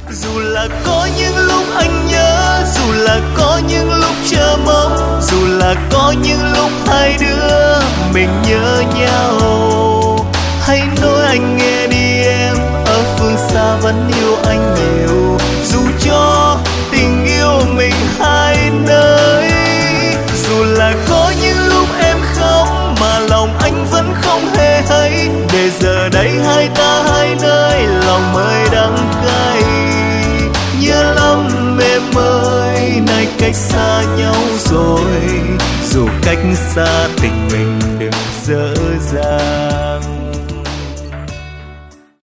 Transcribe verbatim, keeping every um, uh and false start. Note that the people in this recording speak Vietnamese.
Dù là có những lúc anh nhớ, dù là có những lúc chờ mong, dù là có những lúc hai đứa mình nhớ nhau, hãy nói anh nghe đi em, ở phương xa vẫn yêu anh nhiều, dù cho tình yêu mình hai nơi. Dù là có những lúc em khóc mà lòng anh vẫn không hề hay, để giờ đây hai ta hai nơi lòng mới đắng cay. Nhớ lắm em ơi, nay cách xa nhau rồi, dù cách xa tình mình đừng dở dang.